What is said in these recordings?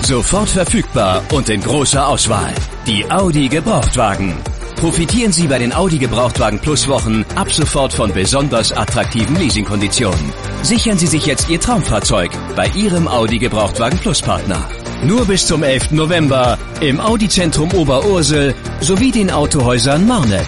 Sofort verfügbar und in großer Auswahl. Die Audi Gebrauchtwagen. Profitieren Sie bei den Audi Gebrauchtwagen Plus Wochen ab sofort von besonders attraktiven Leasingkonditionen. Sichern Sie sich jetzt Ihr Traumfahrzeug bei Ihrem Audi Gebrauchtwagen Plus Partner. Nur bis zum 11. November im Audi Zentrum Oberursel sowie den Autohäusern Marnet.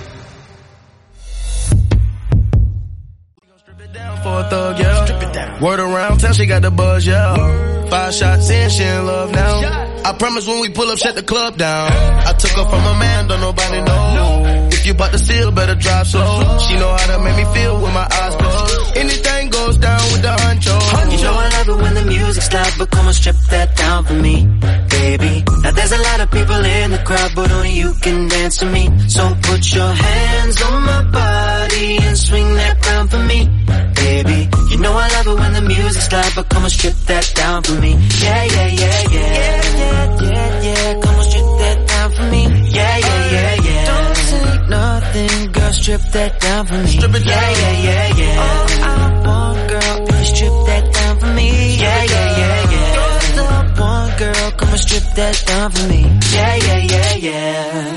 Word around town, she got the buzz, yeah. 5 shots in, she in love now. I promise when we pull up, shut the club down. I took her from a man, don't nobody know. If you bout to steal, better drive slow. She know how to make me feel with my eyes closed. Anything goes down with the honcho. You know I love it when the music's loud, but come on, strip that down for me, baby. Now there's a lot of people in the crowd, but only you can dance to me. So put your hands on my body and swing that crown for me, baby. You know I love it when the music's loud, but come on, strip that down for me. Yeah, yeah, yeah, yeah. Yeah, yeah, yeah, yeah. Come on, strip that down for me. Yeah, yeah, yeah, yeah. Don't say nothing, girl, strip that down for me. Strip it down. Yeah, yeah, yeah, yeah. All I want, girl, if you strip that down for me. Yeah, yeah, yeah, yeah. You're the one, girl, come on, strip that down for me. Yeah, yeah, yeah, yeah.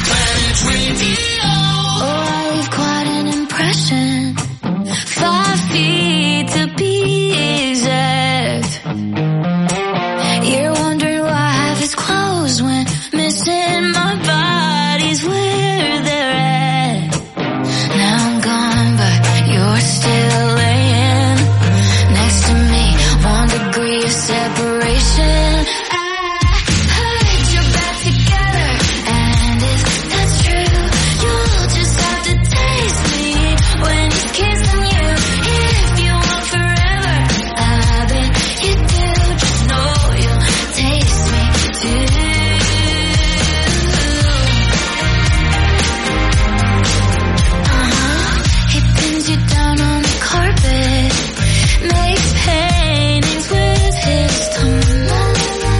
Oh, I leave quite an impression. 5 feet to be exact. You're wondering why I have his clothes when missing my body's where they're at. Now I'm gone, but you're still laying next to me. 1 degree of separation. I put your back together, and if that's true, you'll just have to taste me when he's kissing you. If you want forever, I bet you do. Just know you'll taste me too. He pins you down on the carpet, makes paintings with his tongue.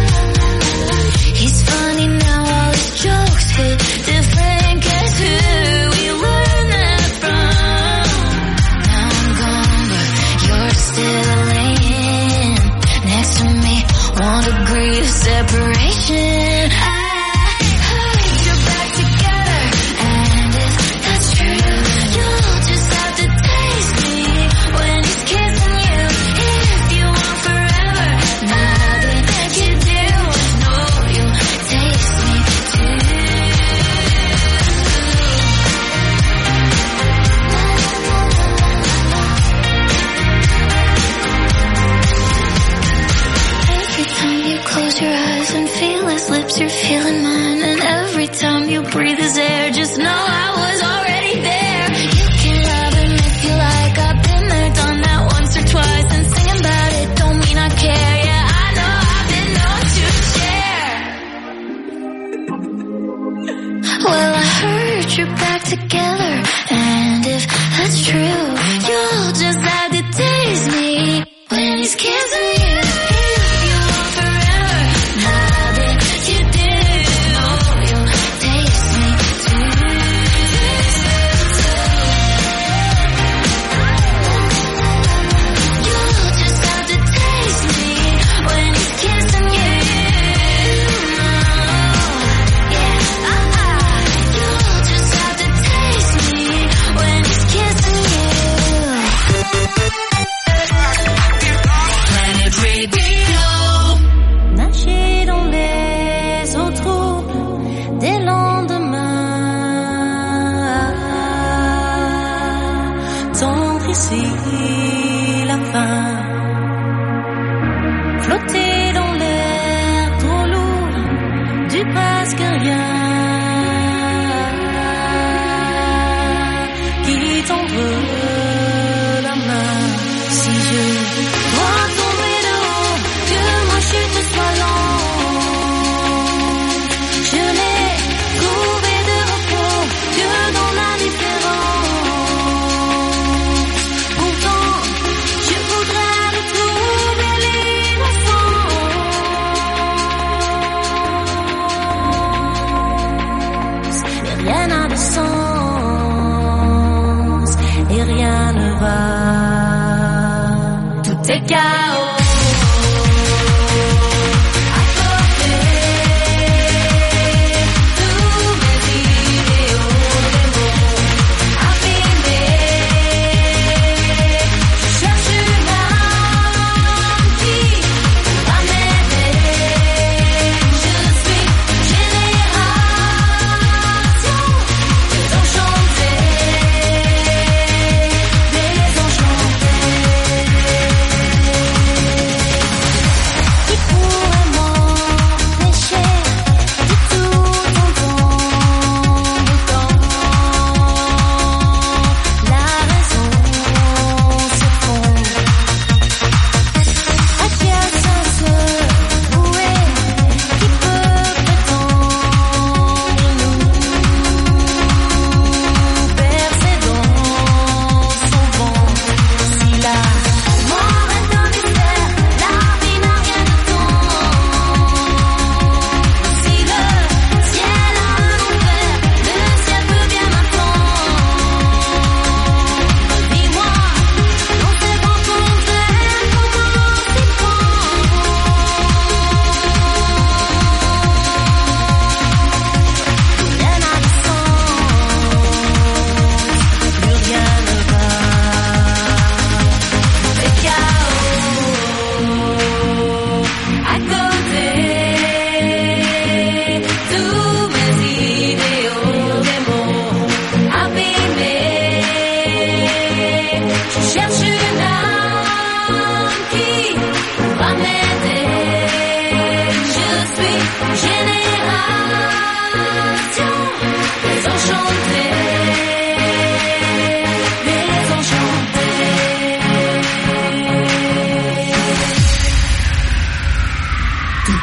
He's funny now, all his jokes hit different. Guess who we learned that from? Now I'm gone, but you're still laying next to me. 1 degree of separation. I put your back together, and if that's true, you'll just have to taste me when he's kissing you. If you want forever, I bet you do. Just know you'll taste me too. Every time you close your eyes and feel his lips, you're feeling mine. And every time you breathe his air, just know I was already there. You can love him if you like. I've been there, done that once or twice. And singing about it don't mean I care. Yeah, I know I've been known to share. Well, I heard you're back together, and if that's true, you'll just have to taste me when he's kissing you. If you want forever, I bet you do. Know you'll taste me too.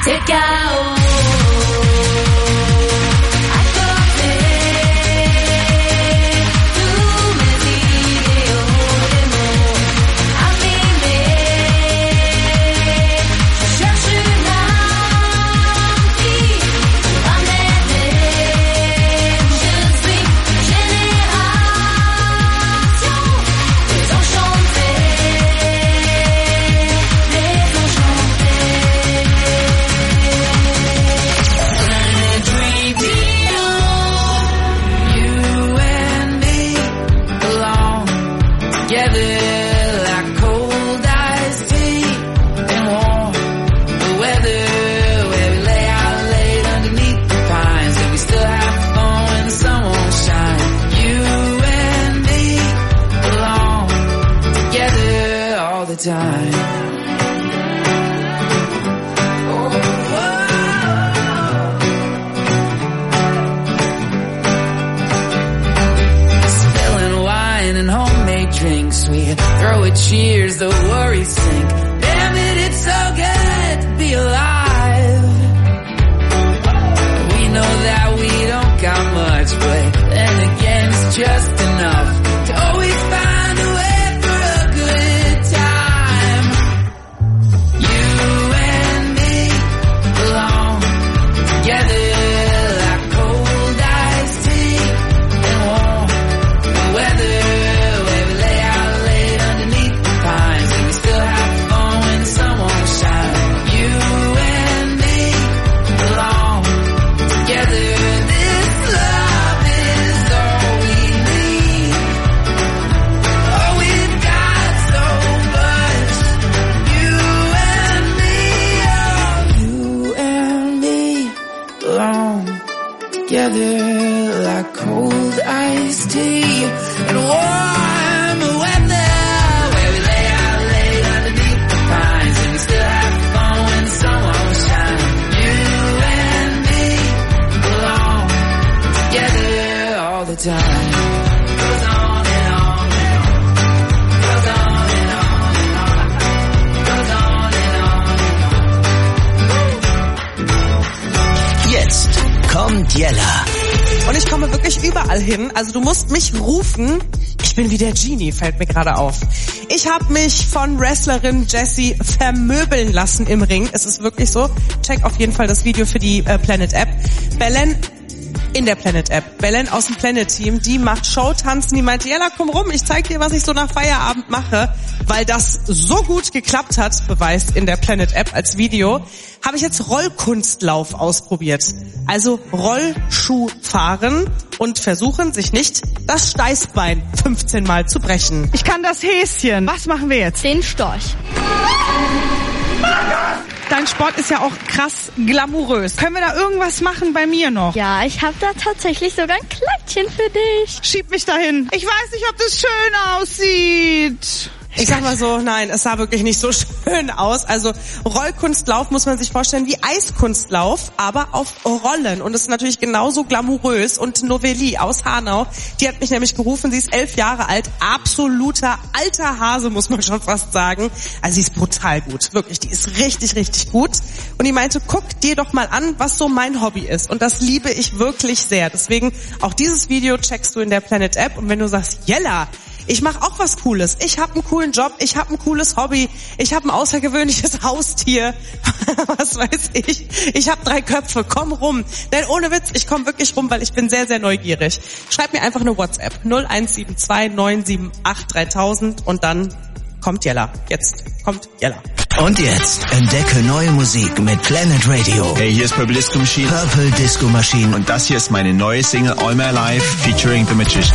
Te cao. Time. Spilling wine and homemade drinks, we throw a cheers, the worries sink. Damn it, it's so good to be alive. We know that we don't got much, but then again it's just enough to always find a way. Together like cold iced tea and warm weather, where we lay out late underneath the pines and we still have fun when the sun won't shine. You and me belong together all the time. Goes on and on and on. Goes on and on and on. Goes on and on and on. Jetzt kommt Jella. Und ich komme wirklich überall hin. Also du musst mich rufen. Ich bin wie der Genie, fällt mir gerade auf. Ich habe mich von Wrestlerin Jessie vermöbeln lassen im Ring. Es ist wirklich so. Check auf jeden Fall das Video für die Planet App. Belen in der Planet App. Belen aus dem Planet Team, die macht Showtanzen. Die meinte, Jella, komm rum, ich zeig dir, was ich so nach Feierabend mache. Weil das so gut geklappt hat, beweist in der Planet App als Video, habe ich jetzt Rollkunstlauf ausprobiert. Also Rollschuh fahren und versuchen, sich nicht das Steißbein 15 Mal zu brechen. Ich kann das Häschen. Was machen wir jetzt? Den Storch. Dein Sport ist ja auch krass glamourös. Können wir da irgendwas machen bei mir noch? Ja, ich habe da tatsächlich sogar ein Kleidchen für dich. Schieb mich dahin. Ich weiß nicht, ob das schön aussieht. Ich sag mal so, nein, es sah wirklich nicht so schön aus. Also Rollkunstlauf muss man sich vorstellen wie Eiskunstlauf, aber auf Rollen. Und es ist natürlich genauso glamourös. Und Novelli aus Hanau, die hat mich nämlich gerufen, sie ist 11 Jahre alt, absoluter alter Hase, muss man schon fast sagen. Also sie ist brutal gut, wirklich, die ist richtig, richtig gut. Und die meinte, guck dir doch mal an, was so mein Hobby ist. Und das liebe ich wirklich sehr. Deswegen auch dieses Video checkst du in der Planet App. Und wenn du sagst, Jella, ich mache auch was Cooles. Ich habe einen coolen Job, ich habe ein cooles Hobby, ich habe ein außergewöhnliches Haustier, was weiß ich. Ich habe 3 Köpfe, komm rum. Denn ohne Witz, ich komme wirklich rum, weil ich bin sehr, sehr neugierig. Schreib mir einfach eine WhatsApp 0172 978 3000 und dann kommt Jella. Jetzt kommt Jella. Und jetzt entdecke neue Musik mit Planet Radio. Hey, hier ist Purple Disco Machine. Purple Disco Machine. Und das hier ist meine neue Single All My Life featuring The Magician.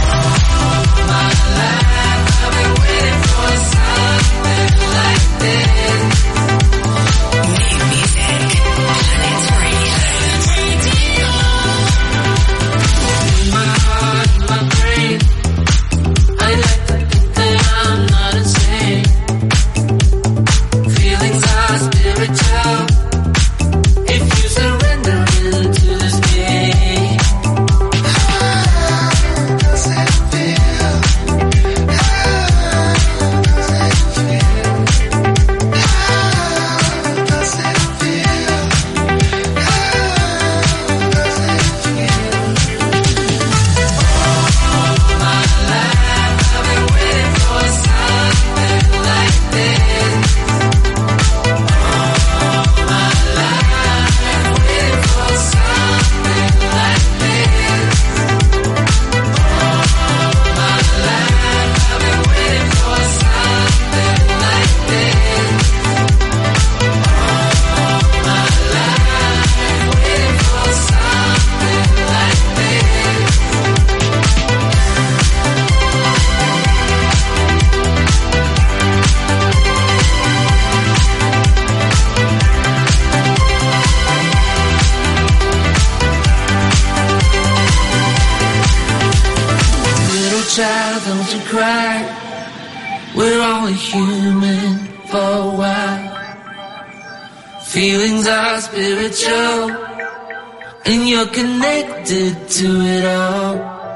don't you cry. We're only human for a while. Feelings are spiritual, and you're connected to it all.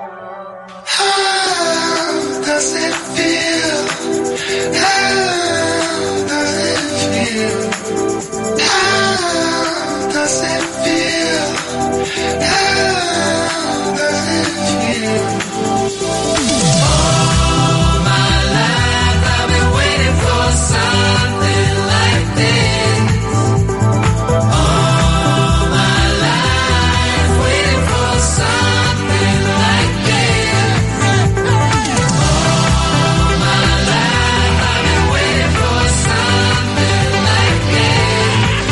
How does it feel? How does it feel? How does it feel? How does it feel? All my life I've been waiting for something like this. All my life waiting for something like this. All my life I've been waiting for something like this.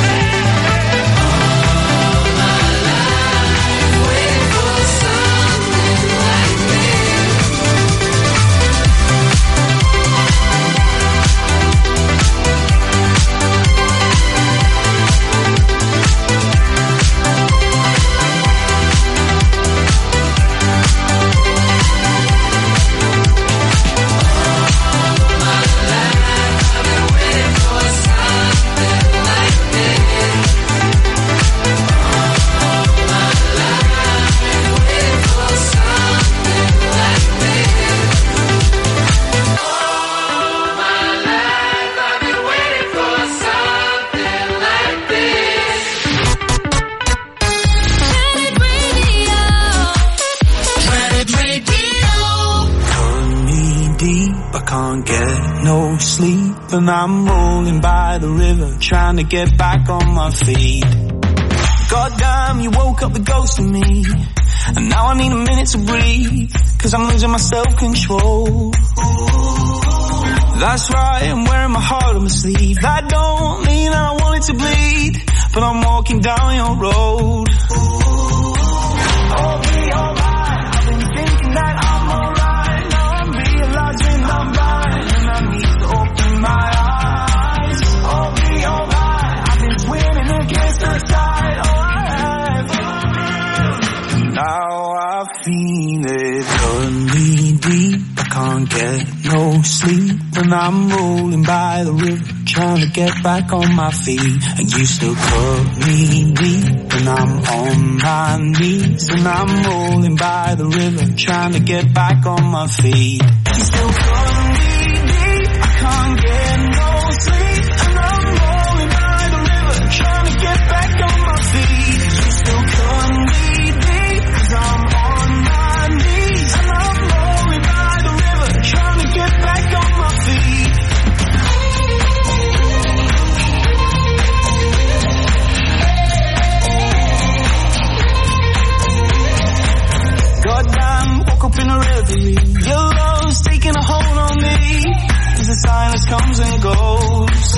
All my life waiting for something like this. Can't get no sleep, and I'm rolling by the river, trying to get back on my feet. Goddamn, you woke up the ghost in me, and now I need a minute to breathe, 'cause I'm losing my self-control. That's right, I'm wearing my heart on my sleeve. That don't mean that I want it to bleed, but I'm walking down your road. I'll be alright, I've been thinking that I'm alright. Now I'm realizing I'm blind, and I need to open my eyes. I'll be alright, I've been swimming against the tide. Oh, I have. Now I feel it cutting me deep. I can't get no sleep, and I'm rolling by the river, trying to get back on my feet. And you still cut me deep, and I'm on my knees, and I'm rolling by the river, trying to get back on my feet. You still cut me deep, I can't get no sleep, and I'm rolling by the river, trying to get back on my feet. You still cut me deep, 'cause I'm on my knees, and I'm rolling by the river, trying to get back on my feet. Goddamn, woke up in a reverie. Your love's taking a hold on me, as the silence comes and goes.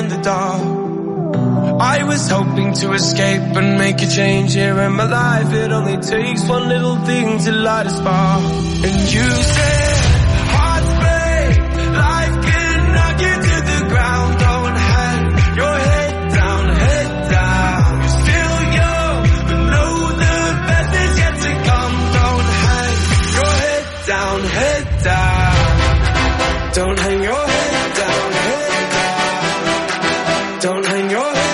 in the dark. I was hoping to escape and make a change here in my life. It only takes one little thing to light a spark. And you said, hearts break, life can knock you to the ground. Don't hang your head down, head down. You're still young, but know the best is yet to come. Don't hang your head down, head down. Don't hang your head down, head down. Don't hang your head.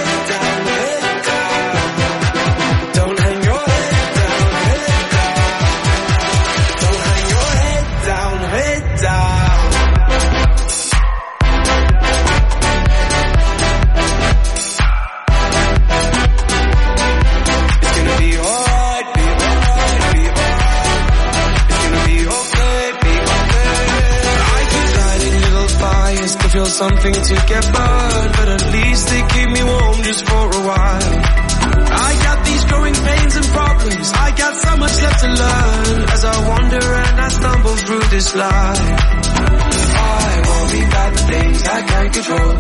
Feel something to get burned, but at least they keep me warm just for a while. I got these growing pains and problems, I got so much left to learn as I wander and I stumble through this life. I worry about the things I can't control.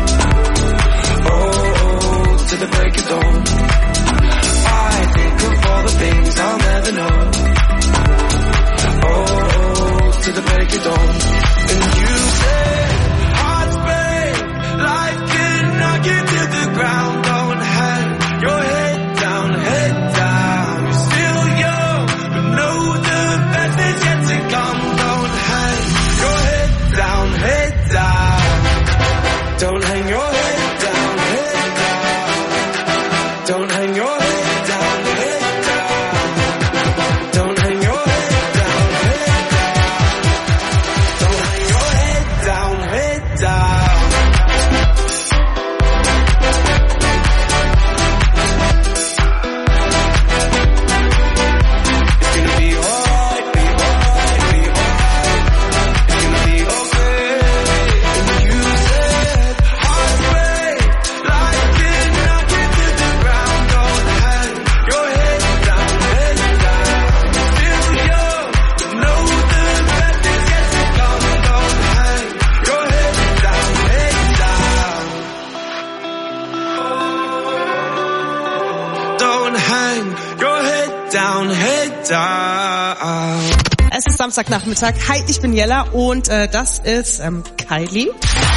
Oh, to the break of dawn. I think of all the things I'll never know. Oh, to the break of dawn. And you say life can knock you to the ground. Don't hang your head down, head down. You're still young, but know the best is yet to come. Don't hang your head down, head down. Don't hang your head down, head down. Don't hang your head down, head down. Don't hang your head down, head down. Don't hang your head down, head down. Es ist Samstagnachmittag. Hi, ich bin Jella und das ist Kylie.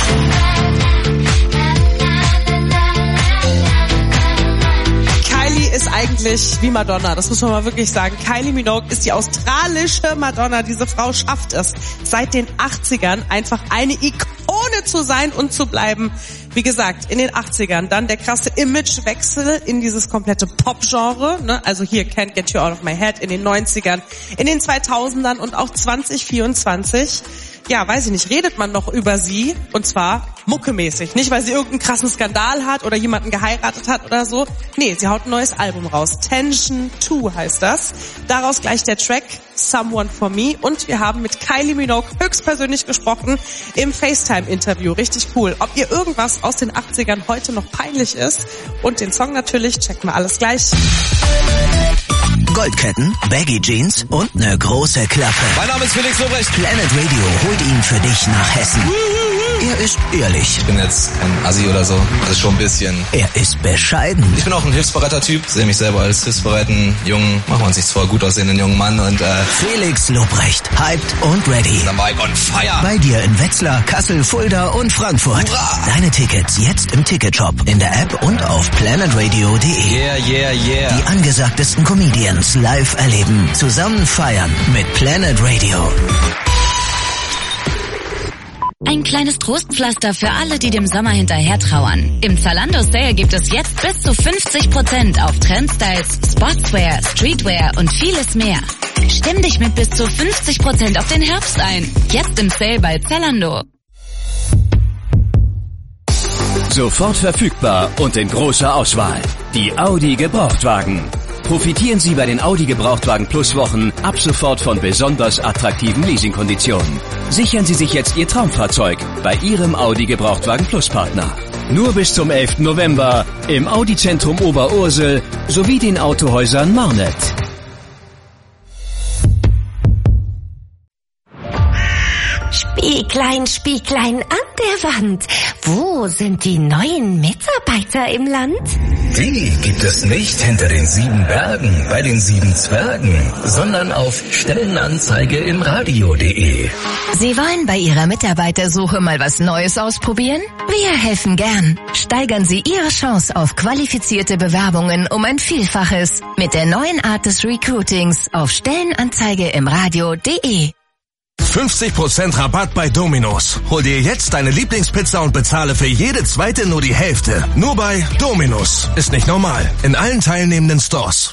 Kylie ist eigentlich wie Madonna, das muss man mal wirklich sagen. Kylie Minogue ist die australische Madonna. Diese Frau schafft es seit den 80ern einfach eine Ikone zu sein und zu bleiben. Wie gesagt, in den 80ern dann der krasse Imagewechsel in dieses komplette Pop-Genre, ne? Also hier Can't Get You Out of My Head in den 90ern, in den 2000ern und auch 2024. Ja, weiß ich nicht, redet man noch über sie und zwar muckemäßig. Nicht, weil sie irgendeinen krassen Skandal hat oder jemanden geheiratet hat oder so. Nee, sie haut ein neues Album raus. Tension 2 heißt das. Daraus gleich der Track Someone For Me und wir haben mit Kylie Minogue höchstpersönlich gesprochen im FaceTime-Interview. Richtig cool. Ob ihr irgendwas aus den 80ern heute noch peinlich ist und den Song natürlich, checken wir alles gleich. Goldketten, Baggy Jeans und eine große Klappe. Mein Name ist Felix Lobrecht. Planet Radio holt ihn für dich nach Hessen. Er ist ehrlich. Ich bin jetzt kein Assi oder so, also schon ein bisschen. Er ist bescheiden. Ich bin auch ein hilfsbereiter Typ, sehe mich selber als hilfsbereiten jungen, machen wir uns nichts vor, gut aussehenden jungen Mann und Felix Lobrecht, hyped und ready. The mic on fire. Bei dir in Wetzlar, Kassel, Fulda und Frankfurt. Hurra! Deine Tickets jetzt im Ticketshop, in der App und auf planetradio.de. Yeah, yeah, yeah. Die angesagtesten Comedians live erleben, zusammen feiern mit Planet Radio. Ein kleines Trostpflaster für alle, die dem Sommer hinterher trauern. Im Zalando Sale gibt es jetzt bis zu 50% auf Trendstyles, Sportswear, Streetwear und vieles mehr. Stimm dich mit bis zu 50% auf den Herbst ein. Jetzt im Sale bei Zalando. Sofort verfügbar und in großer Auswahl. Die Audi Gebrauchtwagen. Profitieren Sie bei den Audi Gebrauchtwagen Plus Wochen ab sofort von besonders attraktiven Leasingkonditionen. Sichern Sie sich jetzt Ihr Traumfahrzeug bei Ihrem Audi Gebrauchtwagen Plus Partner. Nur bis zum 11. November im Audi Zentrum Oberursel sowie den Autohäusern Marnet. Speak Spieglein, Spieglein an der Wand, wo sind die neuen Mitarbeiter im Land? Die gibt es nicht hinter den 7 Bergen bei den 7 Zwergen, sondern auf Stellenanzeige im Radio.de. Sie wollen bei Ihrer Mitarbeitersuche mal was Neues ausprobieren? Wir helfen gern. Steigern Sie Ihre Chance auf qualifizierte Bewerbungen um ein Vielfaches mit der neuen Art des Recruitings auf Stellenanzeige im Radio.de. 50% Rabatt bei Domino's. Hol dir jetzt deine Lieblingspizza und bezahle für jede zweite nur die Hälfte. Nur bei Domino's. Ist nicht normal. In allen teilnehmenden Stores.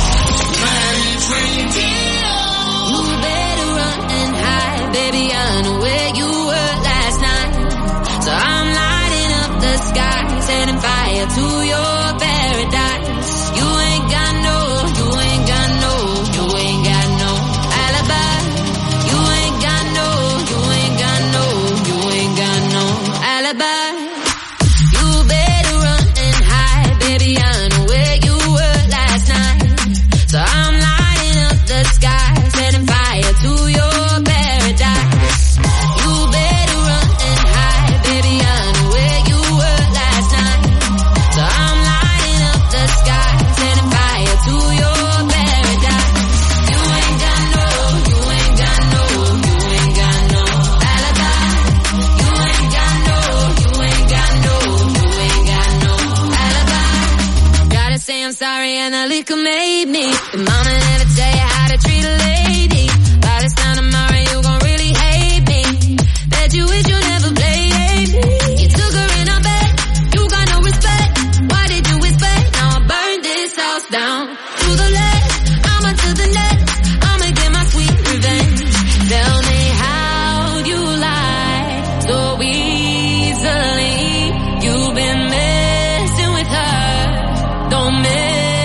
Sorry, and the liquor made me. But mama never tell you how to treat a lady. By this time tomorrow, you gon' really hate me. Bet you wish you never played me. You took her in her bed, you got no respect. Why did you expect? Now I burned this house down to the left. I'ma to the next. I'ma get my sweet revenge. Tell me how you lie so easily. You've been messing with her. Don't mess.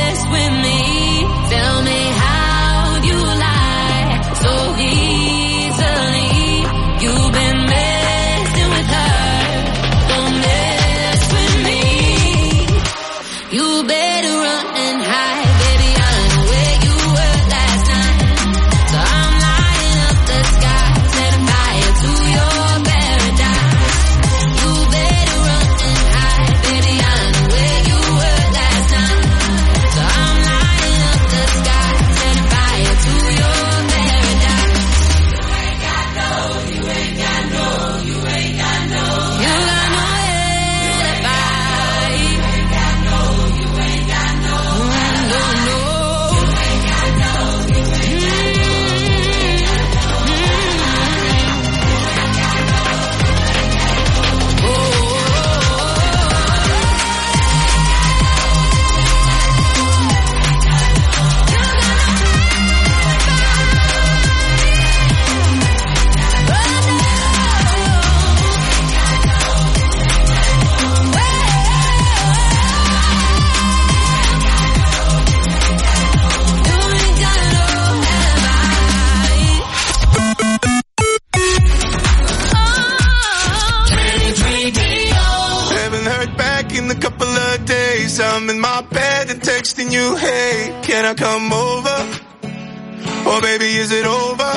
I'm in my bed and texting you, hey, can I come over? Or baby, is it over?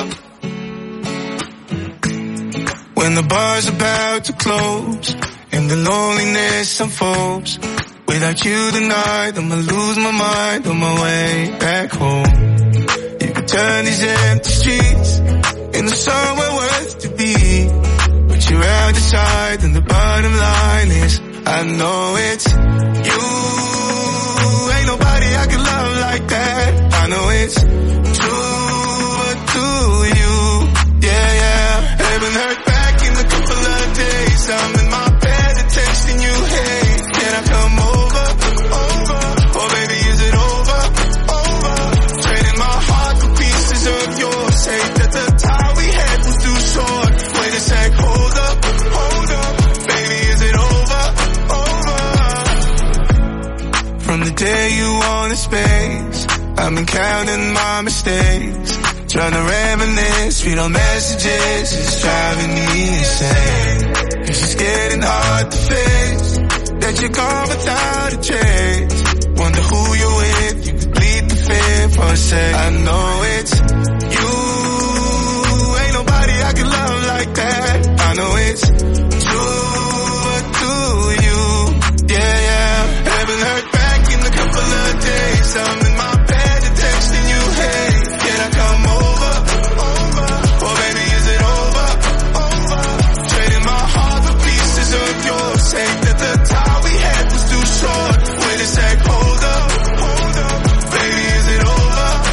When the bar's about to close and the loneliness unfolds, without you tonight, I'ma lose my mind on my way back home. You can turn these empty streets into somewhere worth to be, but you're out of sight and the bottom line is, I know it's you. Ain't nobody I can love like that. I know it's true, but do you? Yeah, yeah. Haven't heard back in a couple of days. I'm in my bed and texting you, hey, can I come over? Oh baby, is it over? Trading my heart for pieces of yours. Hate that the time we had was too short. Wait a sec, hold up. Baby, is it over? From the day you wanted space, I've been counting my mistakes, trying to reminisce, read on messages, it's driving me insane. Cause it's getting hard to face that you're gone without a trace. Wonder who you're with, you could plead the fifth or say, I know it's you. Ain't nobody I can love like that. know it's true to you. Yeah, yeah. Haven't heard back in a couple of days. I'm in my bed and texting you, hey, can I come over? Or baby, is it over? Trading my heart for pieces of yours. Say that the time we had was too short. Wait a sec, hold up. Baby, is it over?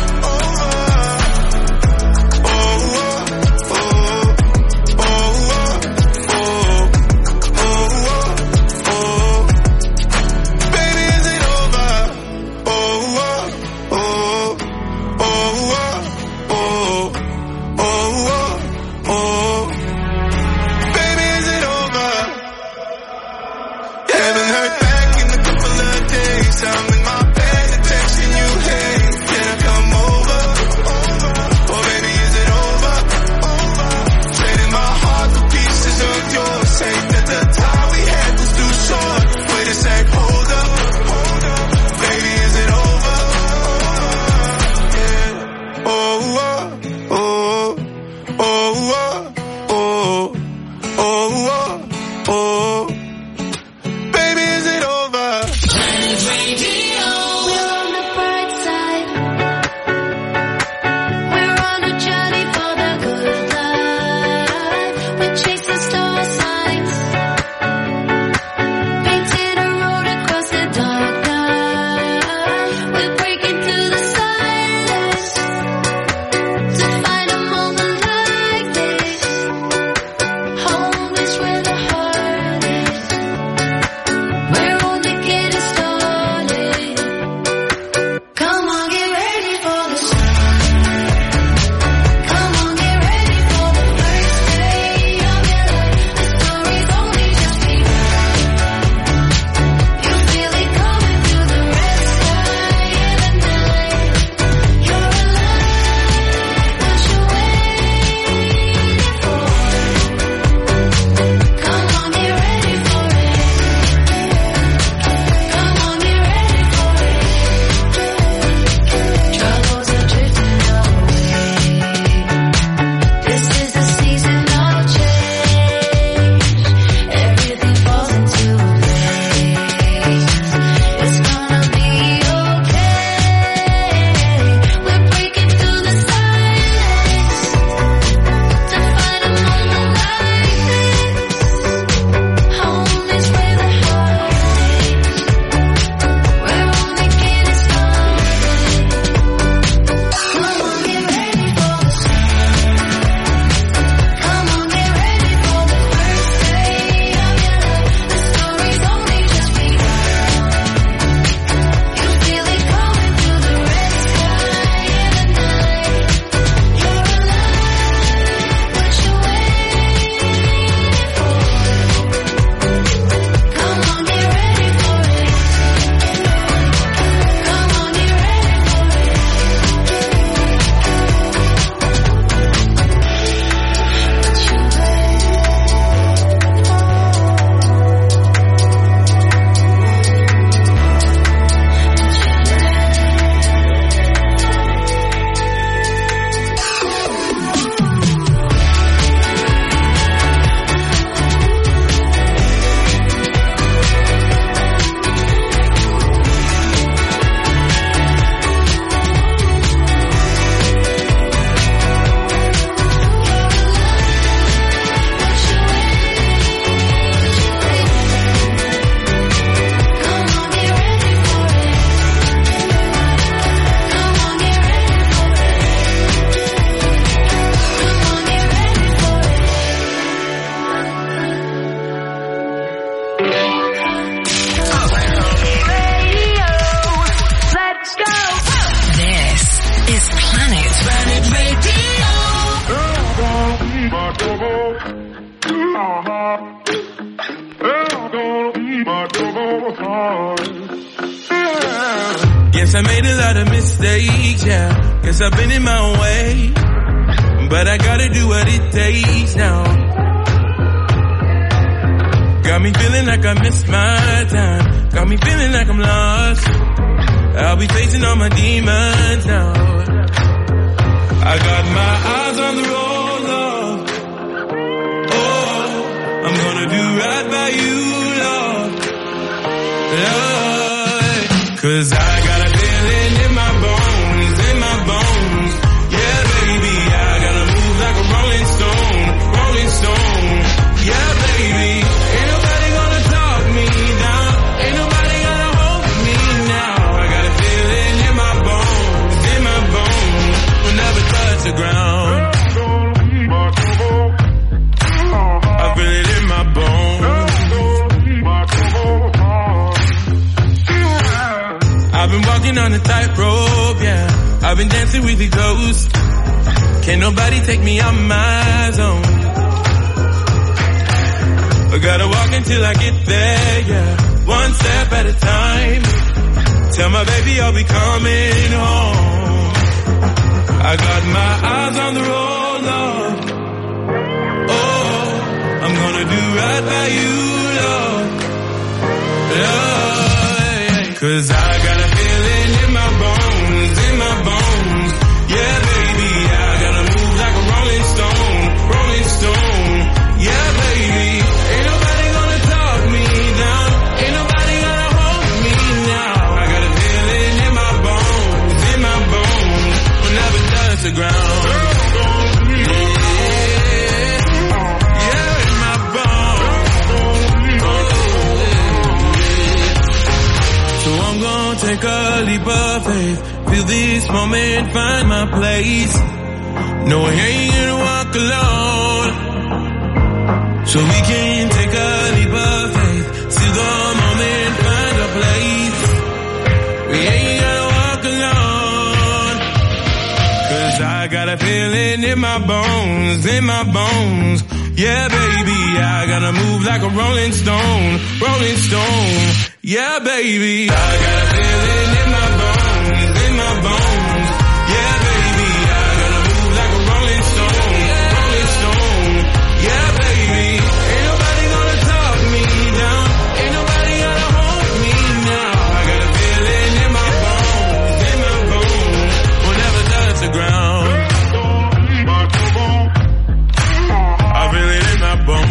Yes, I made a lot of mistakes, yeah. Guess I've been in my own way. But I gotta do what it takes now. Got me feeling like I missed my time. Got me feeling like I'm lost. I'll be facing all my demons now. I got my eyes on the road, Lord. Oh, right by you, Lord. Lord. 'Cause I got a feeling in my bones, in my bones. Yeah, baby, I gotta move like a rolling stone, rolling stone. Yeah, baby, ain't nobody gonna talk me down, ain't nobody gonna hold me now. I got a feeling in my bones, will never touch the ground. I feel it in my bones. I've been walking on a tightrope, yeah. I've been dancing with the ghosts. Can't nobody take me out my zone. I gotta walk until I get there, yeah. One step at a time. Tell my baby I'll be coming home. I got my eyes on the road, Lord. Oh, I'm gonna do right by you, Lord. Lord, 'cause I got a feeling in my bones, in my bones. Yeah, baby, I gotta move like a rolling stone, rolling stone. Yeah, baby, ain't nobody gonna talk me down, ain't nobody gonna hold me now. I got a feeling in my bones, will never touch the ground. Yeah, in my bones. So I'm gonna take a leap of faith, feel this moment, find my place. No, I ain't gonna walk alone. So we can take a leap of faith, see the moment, find a place. We ain't gonna walk alone. 'Cause I got a feeling in my bones, in my bones. Yeah, baby, I gotta move like a rolling stone, rolling stone. Yeah, baby, I got a feeling in my bones, in my bones. Yeah, baby, I gotta move like a rolling stone, rolling stone. Yeah, baby, ain't nobody gonna talk me down, ain't nobody gonna hold me now. I got a feeling in my bones, will never touch the ground. I feel it in my bones.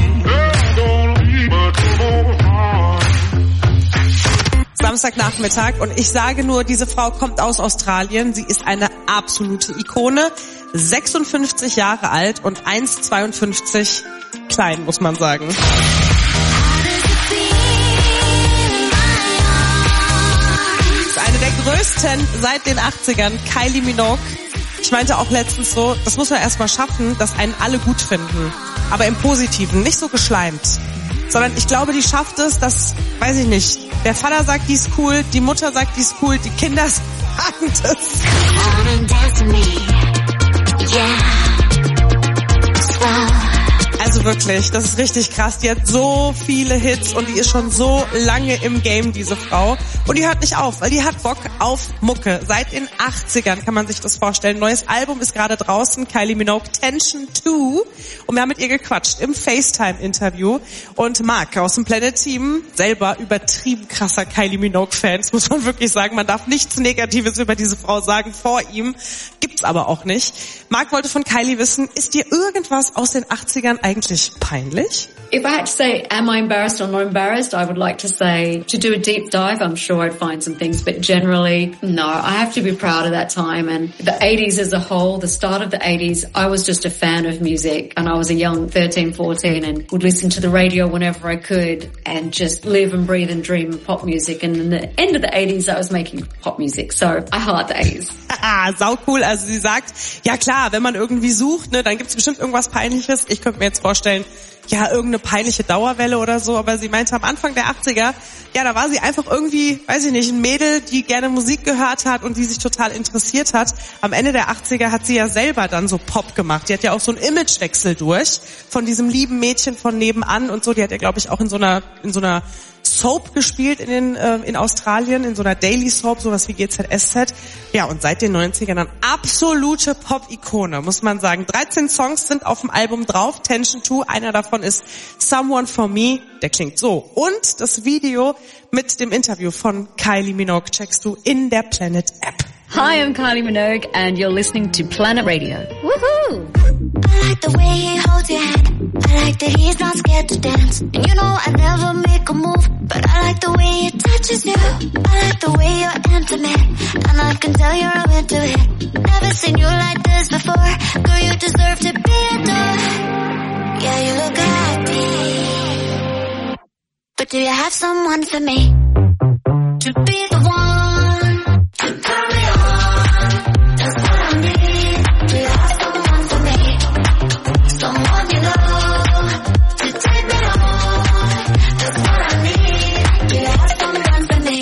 Samstagnachmittag und ich sage nur, diese Frau kommt aus Australien. Sie ist eine absolute Ikone. 56 Jahre alt und 1,52 klein, muss man sagen. Ist eine der größten seit den 80ern, Kylie Minogue. Ich meinte auch letztens so, das muss man erstmal schaffen, dass einen alle gut finden. Aber im Positiven, nicht so geschleimt. Sondern ich glaube, die schafft es, dass, weiß ich nicht, der Vater sagt, die ist cool, die Mutter sagt, die ist cool, die Kinder sagen das. Also wirklich, das ist richtig krass. Die hat so viele Hits und die ist schon so lange im Game, diese Frau. Und die hört nicht auf, weil die hat Bock auf Mucke. Seit den 80ern kann man sich das vorstellen. Neues Album ist gerade draußen, Kylie Minogue, Tension 2. Und wir haben mit ihr gequatscht im FaceTime-Interview. Und Marc aus dem Planet Team, selber übertrieben krasser Kylie Minogue-Fans, muss man wirklich sagen. Man darf nichts Negatives über diese Frau sagen vor ihm. Gibt's aber auch nicht. Marc wollte von Kylie wissen, ist dir irgendwas aus den 80ern eigentlich peinlich? If I had to say, am I embarrassed or not embarrassed, I would like to say, to do a deep dive, I'm sure I'd find some things, but generally, no, I have to be proud of that time. And the 80s as a whole, the start of the 80s, I was just a fan of music, and I was a young 13, 14, and would listen to the radio whenever I could, and just live and breathe and dream of pop music. And in the end of the 80s, I was making pop music, so I heart the 80s. Sau cool, also sie sagt, ja klar, wenn man irgendwie sucht, ne, dann gibt's bestimmt irgendwas Peinliches. Ich könnte mir jetzt vorstellen, ja, irgendeine peinliche Dauerwelle oder so, aber sie meinte am Anfang der 80er, ja, da war sie einfach irgendwie, weiß ich nicht, ein Mädel, die gerne Musik gehört hat und die sich total interessiert hat. Am Ende der 80er hat sie ja selber dann so Pop gemacht. Die hat ja auch so einen Imagewechsel durch von diesem lieben Mädchen von nebenan und so. Die hat ja, glaube ich, auch in so einer Soap gespielt in Australien, in so einer Daily Soap, sowas wie GZSZ. Ja, und seit den 90ern dann absolute Pop-Ikone, muss man sagen. 13 Songs sind auf dem Album drauf, Tension 2, einer davon ist Someone For Me, der klingt so. Und das Video mit dem Interview von Kylie Minogue checkst du in der Planet App. Hi, I'm Kylie Minogue and you're listening to Planet Radio. Woohoo! like the way he holds your hand. I like that he's not scared to dance. And you know I never make a move, but I like the way he touches you. I like the way you're intimate, and I can tell you're into it. Never seen you like this before. Girl, you deserve to be adored. Yeah, you look happy, but do you have someone for me? To be the one to turn me on, that's what I need. Do you have someone for me? Someone you know to take me on, that's what I need. Do you have someone for me?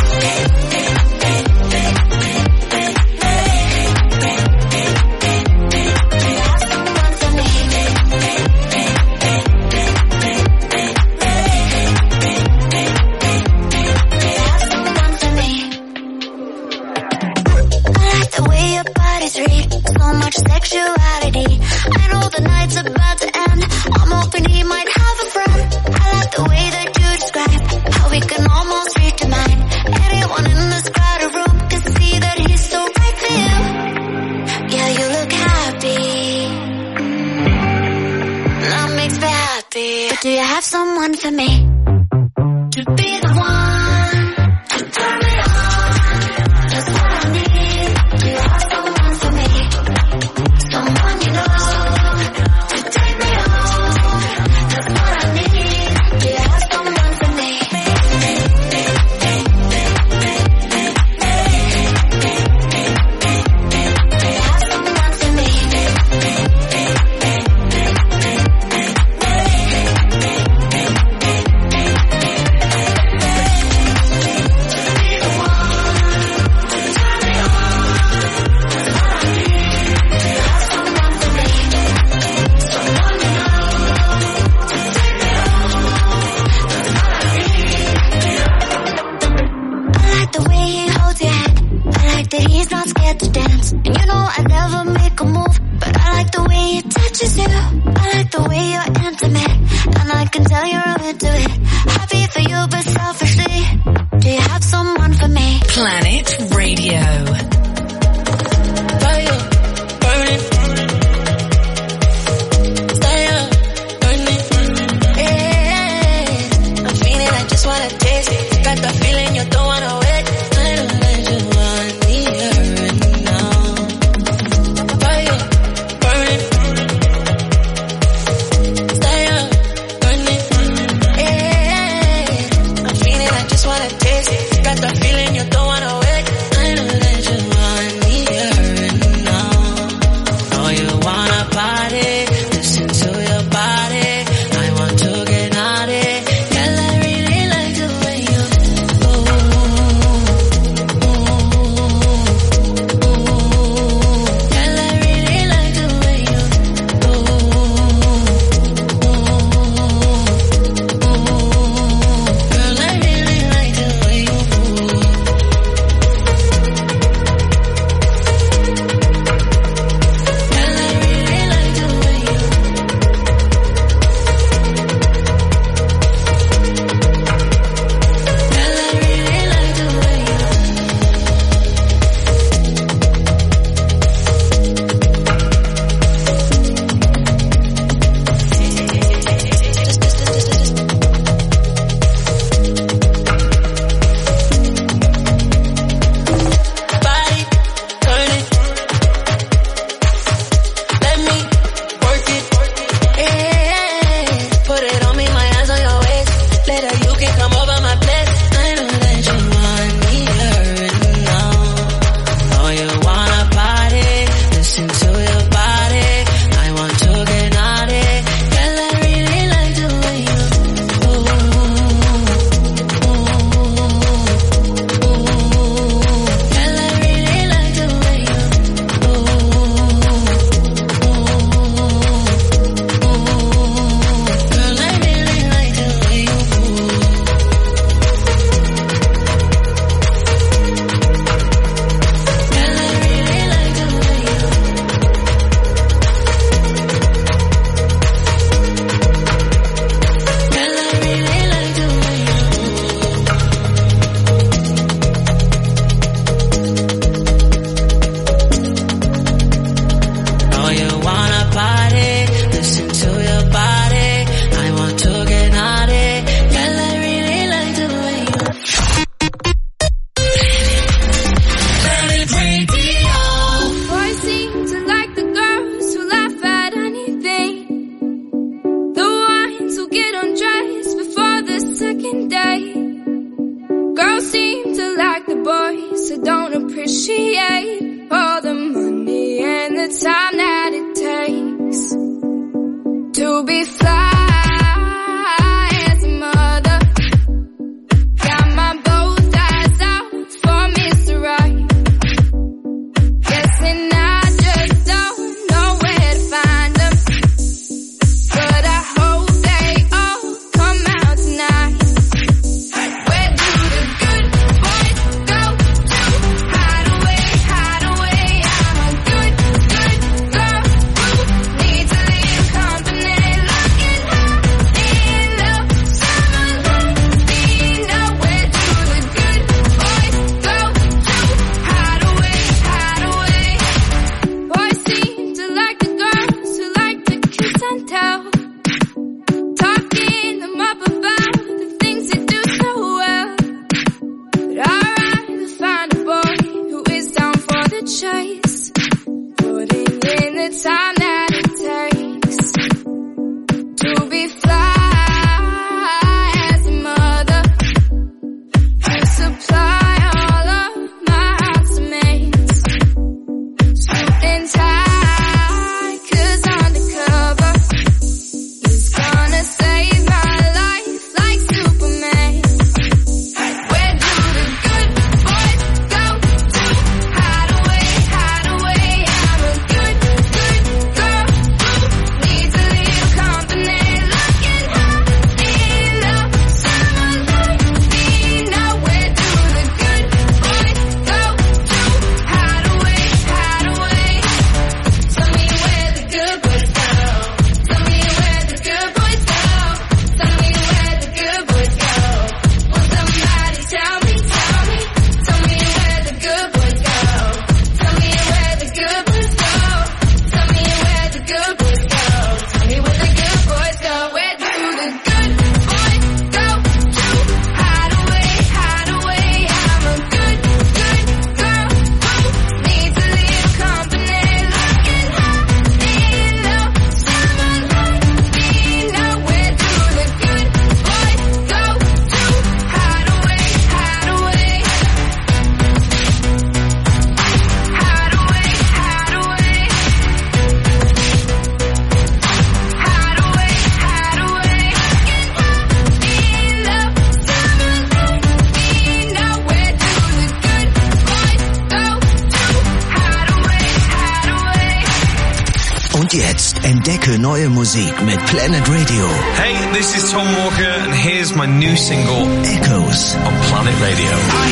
So much sexuality. I know the night's about to end. I'm hoping he might have a friend. I like the way that you describe how we can almost read your mind. Anyone in this crowded room can see that he's so right for you. Yeah, you look happy. That makes me happy. But do you have someone for me? To be the one to turn me on, that's what I need. Do you have someone for me? Someone you know to take me home, that's what I need. Do you have someone for me? Do you have someone for me? He's not scared to dance. And you know I never make a move, but I like the way he touches you. I like the way you're intimate, and I can tell you're into it. Happy for you, but selfishly, do you have someone for me? Planet Radio. Fire, burning. Fire, burning. Yeah, I'm feeling, I just wanna taste it. Got the feeling you don't wanna wait. I don't let you want me right now. Fire, burning. Fire, burning. Yeah, I'm feeling, I just wanna taste it. Got the feeling you don't wanna wait. I don't let you want me right now. Know you wanna party, listen to your body. I want to get naughty. Girl, I really like the way you move. I don't appreciate all the money and the time that it takes to be fly as a mother. Got my both eyes out for Mr. Right. Guessing I just don't know where to find them, but I hope they all come out tonight. Where do the good boys go to hide away, hide away? I'm a good, good girl who needs a little company. Looking high in love, summer like me. Now where do the good boys go to hide away, hide away? Boys seem to like the girls who like to kiss and tell, talking them up about the things they do so well. But I'd rather find a boy who is down for the chase, putting in the time that it takes to be fly as a mother, to supply all of my housemates. Suit and tie, 'cause undercover is gonna save my life like Superman. Where do the good boys go to hide away, hide away? I'm a good, good girl who needs a little company. Looking high in love, summer like me. Now where do the good boys go to hide away, hide away? Tell me where the good boys go. Tell me where the good boys go. Tell me where the good boys go. Will somebody tell me, tell me? Tell me where the good boys go. Tell me where the good boys go. Tell me where the good boys go. Tell me where the good boys go. Where do the good boys go to hide away, hide away? I'm a good, good girl who needs a little company. Looking high in love, summer like me. Now where do the good boys go to hide away, hide away? Hide away, hide away. Hide away, hide away. In love, summer like me. Now where do the good boys go to hide away, hide away? Und jetzt entdecke neue Musik mit Planet Radio. Hey, this is Tom Walker, and here's my new single, Echoes, on Planet Radio.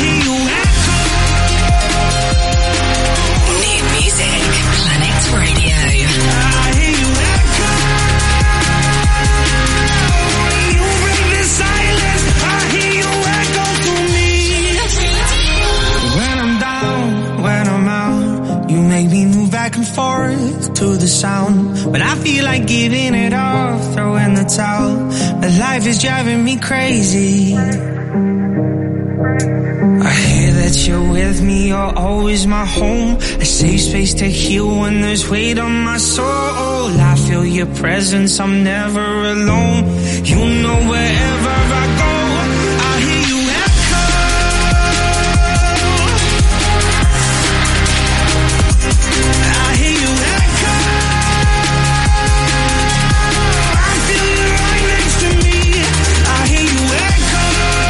New music, Planet Radio. When I'm down, when I'm out, you make me move back and forth to the sound. When I feel like giving it up, throw in the towel. But life is driving me crazy. I hear that you're with me, you're always my home. A safe space to heal when there's weight on my soul. I feel your presence, I'm never alone. You know wherever I go, I hear you echo. I hear you echo. I feel you right next to me. I hear you echo.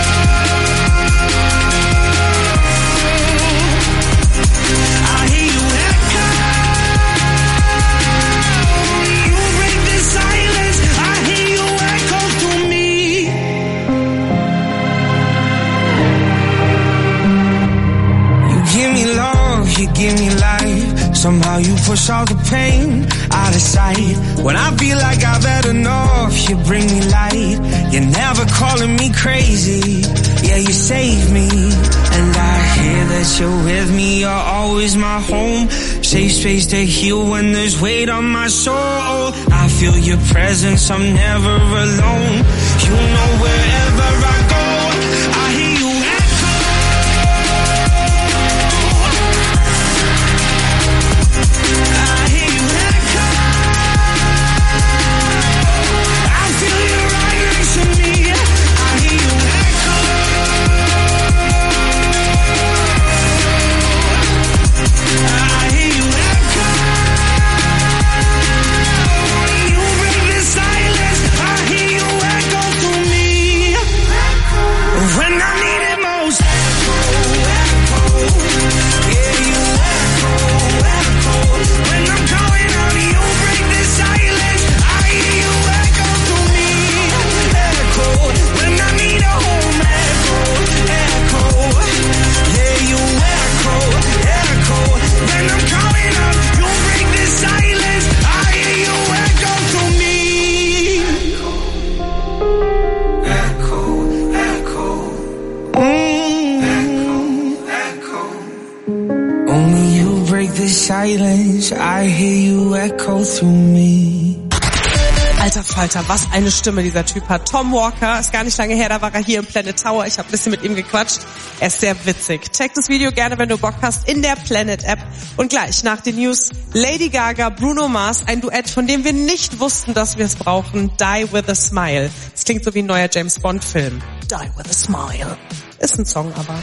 I hear you echo. You break the silence. I hear you echo to me. You give me love, you give me life. Somehow you push all the pain out of sight. When I feel like I've had enough, you bring me light. You're never calling me crazy. Yeah, you save me. And I hear that you're with me, you're always my home. Safe space to heal when there's weight on my soul. I feel your presence, I'm never alone. You know wherever I go, I hear you echo. I hear you echo. I feel you right next to me. I hear you echo. the silence, I hear you echo through me. Alter Falter, was eine Stimme dieser Typ hat. Tom Walker, ist gar nicht lange her, da war er hier im Planet Tower. Ich habe ein bisschen mit ihm gequatscht. Er ist sehr witzig. Check das Video gerne, wenn du Bock hast, in der Planet-App. Und gleich nach den News Lady Gaga, Bruno Mars, ein Duett, von dem wir nicht wussten, dass wir es brauchen. Die with a Smile. Das klingt so wie ein neuer James-Bond-Film. Die with a Smile. Ist ein Song aber.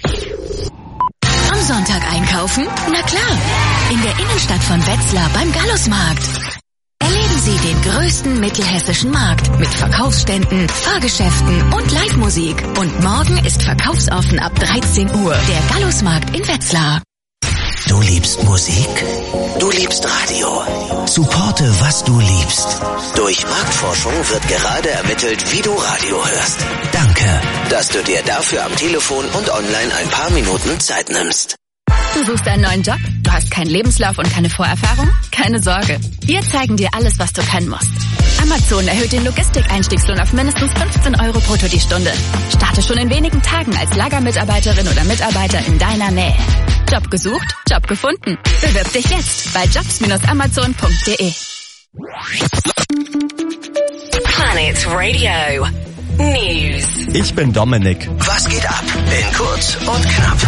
Am Sonntag einkaufen? Na klar. In der Innenstadt von Wetzlar beim Gallusmarkt. Erleben Sie den größten mittelhessischen Markt mit Verkaufsständen, Fahrgeschäften und Live-Musik. Und morgen ist verkaufsoffen ab 13 Uhr. Der Gallusmarkt in Wetzlar. Du liebst Musik? Du liebst Radio? Supporte, was du liebst. Durch Marktforschung wird gerade ermittelt, wie du Radio hörst. Danke, dass du dir dafür am Telefon und online ein paar Minuten Zeit nimmst. Du suchst einen neuen Job? Du hast keinen Lebenslauf und keine Vorerfahrung? Keine Sorge. Wir zeigen dir alles, was du können musst. Amazon erhöht den Logistikeinstiegslohn auf mindestens 15 € brutto die Stunde. Starte schon in wenigen Tagen als Lagermitarbeiterin oder Mitarbeiter in deiner Nähe. Job gesucht, Job gefunden. Bewirb dich jetzt bei jobs-amazon.de. Planet Radio News. Ich bin Dominik. Was geht ab? In kurz und knapp.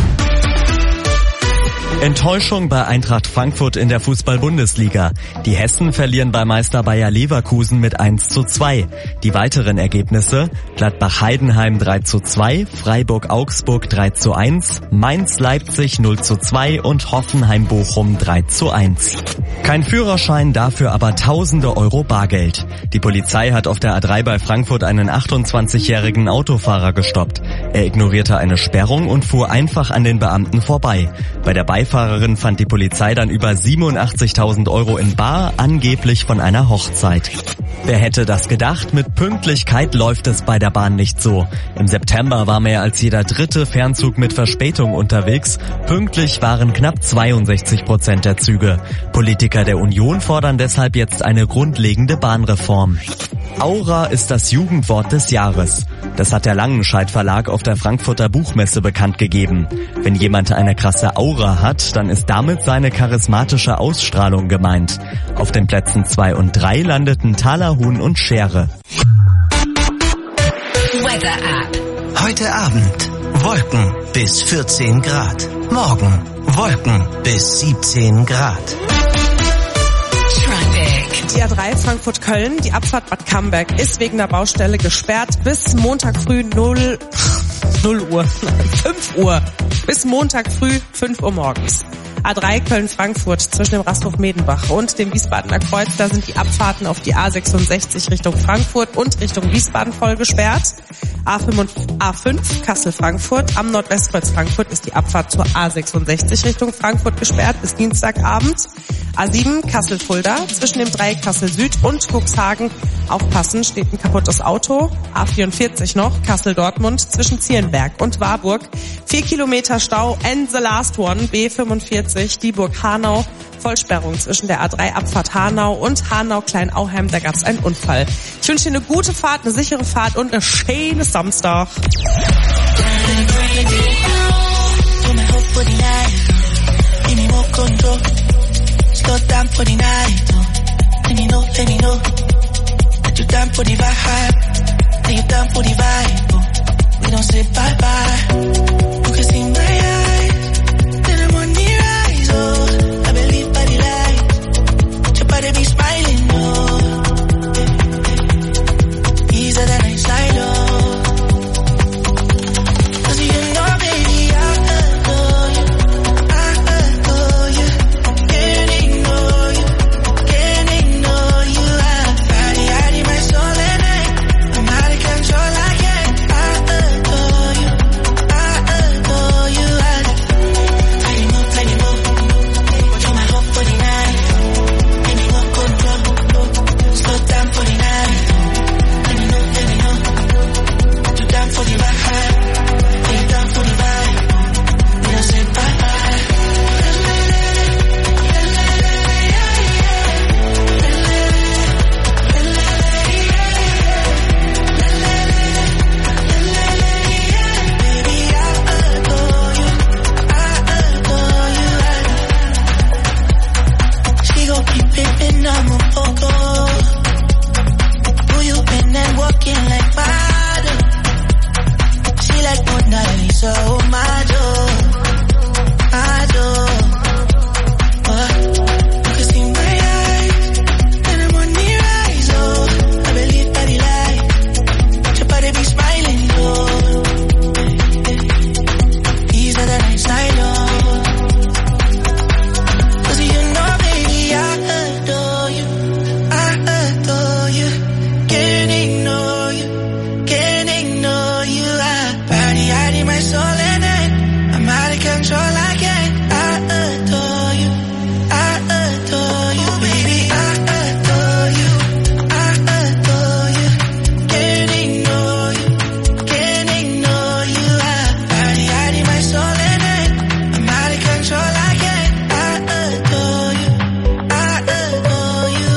Enttäuschung bei Eintracht Frankfurt in der Fußball-Bundesliga. Die Hessen verlieren bei Meister Bayer Leverkusen mit 1:2. Die weiteren Ergebnisse: Gladbach-Heidenheim 3:2, Freiburg-Augsburg 3:1, Mainz-Leipzig 0:2 und Hoffenheim-Bochum 3:1. Kein Führerschein, dafür aber tausende Euro Bargeld. Die Polizei hat auf der A3 bei Frankfurt einen 28-jährigen Autofahrer gestoppt. Er ignorierte eine Sperrung und fuhr einfach an den Beamten vorbei. Bei der Beifahrerin fand die Polizei dann über 87.000 Euro in bar, angeblich von einer Hochzeit. Wer hätte das gedacht? Mit Pünktlichkeit läuft es bei der Bahn nicht so. Im September war mehr als jeder dritte Fernzug mit Verspätung unterwegs. Pünktlich waren knapp 62% der Züge. Politiker der Union fordern deshalb jetzt eine grundlegende Bahnreform. Aura ist das Jugendwort des Jahres. Das hat der Langenscheidt Verlag auf der Frankfurter Buchmesse bekannt gegeben. Wenn jemand eine krasse Aura hat, dann ist damit seine charismatische Ausstrahlung gemeint. Auf den Plätzen 2 und 3 landeten Thalerhuhn und Schere. Weather App. Heute Abend Wolken bis 14 Grad. Morgen Wolken bis 17 Grad. Die A3 Frankfurt-Köln, die Abfahrt Bad Camberg, ist wegen der Baustelle gesperrt bis Montag früh 5 Uhr. Bis Montag früh 5 Uhr morgens. A3 Köln-Frankfurt zwischen dem Rasthof Medenbach und dem Wiesbadener Kreuz, da sind die Abfahrten auf die A66 Richtung Frankfurt und Richtung Wiesbaden voll gesperrt. A5 Kassel-Frankfurt, am Nordwestkreuz Frankfurt ist die Abfahrt zur A66 Richtung Frankfurt gesperrt bis Dienstagabend. A7 Kassel-Fulda, zwischen dem Dreieck Kassel-Süd und Cuxhagen. Aufpassen, steht ein kaputtes Auto. A44 noch, Kassel-Dortmund, zwischen Zierenberg und Warburg. 4 Kilometer Stau and the last one, B45, Dieburg-Hanau. Vollsperrung zwischen der A3 Abfahrt Hanau und Hanau-Kleinauheim, da gab es einen Unfall. Ich wünsche dir eine gute Fahrt, eine sichere Fahrt und eine schöne Samstag. Slow down for the night, and you know that you're down for the vibe, that you're down for the vibe. We don't say bye bye. You can see my eyes, then I'm on the rise. Oh, I believe by the light, your body be smiling. Oh, easier than I slide. Oh. oh my door. My door. You can see my eyes and I'm on the rise, oh. I believe that he lied, but your body be smiling, oh. These are the nights I know. Cause you know, baby, I adore you. I adore you. Can't ignore you. Can't ignore you. I need my soul in it. I'm out of control, I can't. I adore you. I adore you, baby. I adore you. I adore you. Can't ignore you. Can't ignore you. I need my soul in it. I'm out of control, I can't. I adore you. I adore you.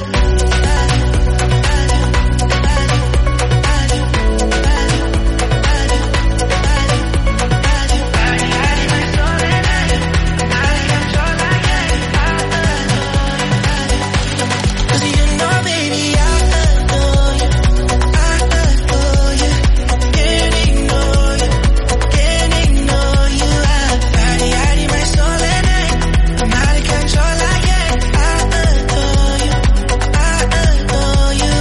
Cause you know, baby, I adore you. I adore you. Can't ignore you. Can't ignore you. I need my soul in it. I'm out of control, I can't. I adore you. I adore you.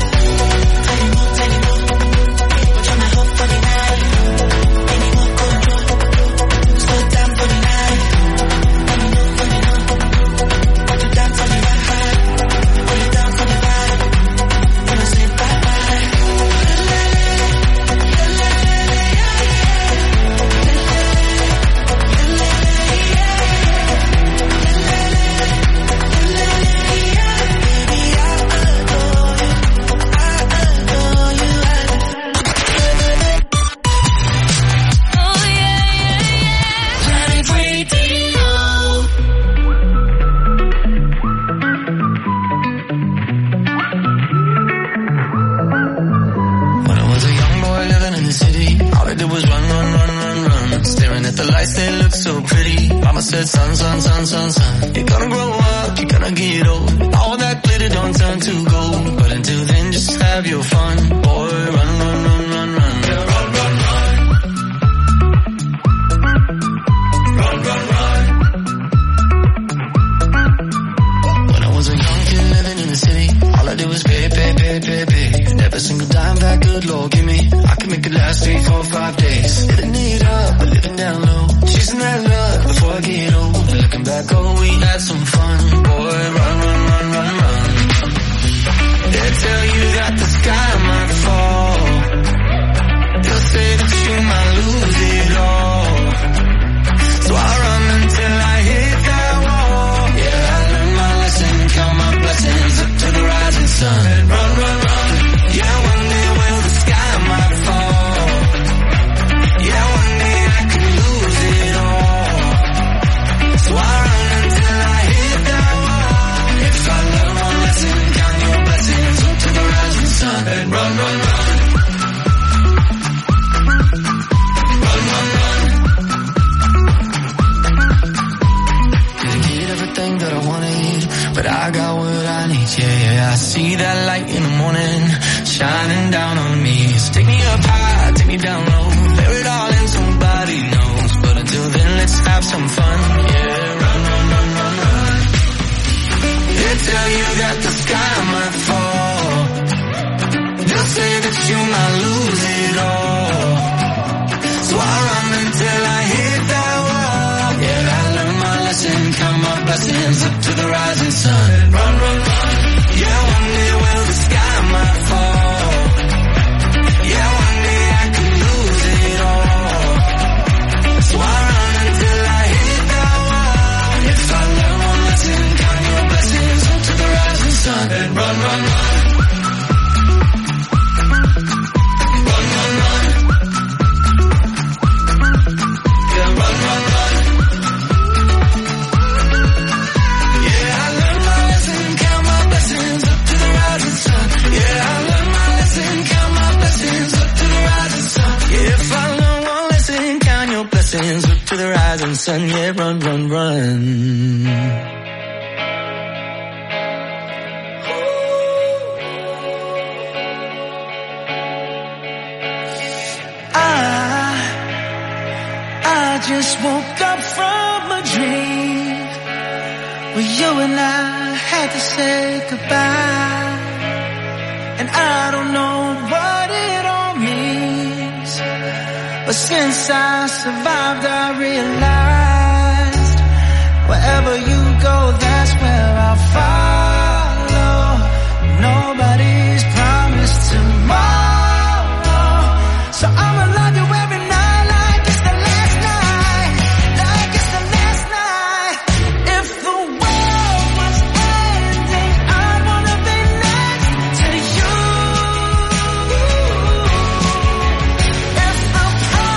You're my hope for the night. Any more control. Slow down for the night. Put you down for the ride. Put you down for the ride. You don't say bye-bye. When I was a young boy living in the city, all I did was run, run, run, run, run. Staring at the lights, they looked so pretty. Mama said, son, son, son, son, son, you're gonna grow up, you're gonna get old. All that glitter don't turn to gold. But until then, just have your fun. Boy, run, run, run, run, run. Yeah, run, run, run. Run, run, run. When I was a young kid living in the city, all I did was pay, pay, pay, pay, pay. Every single dime that good Lord give me, I can make it last 3, 4, 5 days. Living it up, but living down low. Chasing that love before I get old. And looking back, oh, we had some fun. Boy, run, run, run, run, run. They tell you that the sky might fall. They'll say that you might lose it all. So I run until I hit that wall. Yeah, I learned my lesson, count my blessings up to the rising sun. Run, run, run. Yeah, one day, well, the sky might fall. Yeah, one day I could lose it all. So I run until I hit that wall. If I learn one lesson, count your blessings up to the rising sun. And run, run, run. Run, run, run. Didn't get everything that I wanted, but I got what I need. Yeah, yeah, I see that light in the morning shining down on me. So take me up high, take me down low, bear it all and somebody knows. But until then, let's have some fun. Yeah, run, run, run, run, run. They tell you that the sky might fall. They'll say that you might lose it all. So I run until I hit that wall. Yeah, I learned my lesson, count my blessings up to the rising sun. Run, run, run. Yeah, one day, well, the sky might fall. Yeah, one day I could lose it all. So I run until I hit that wall. If I learn one lesson, count your blessings up to the rising sun. And run, run, run. Run, run, run. Yeah, run, run, run. Yeah, I learned my lesson, count my blessings up to the rising sun. Yeah, I learned my lesson, count my blessings up to the rising sun. Yeah, if I learn one lesson, count your blessings up to the rising sun. Yeah, run, run, run. just woke up from a dream where you and I had to say goodbye. And I don't know what it all means, but since I survived I realized wherever you go, that's where I'll find.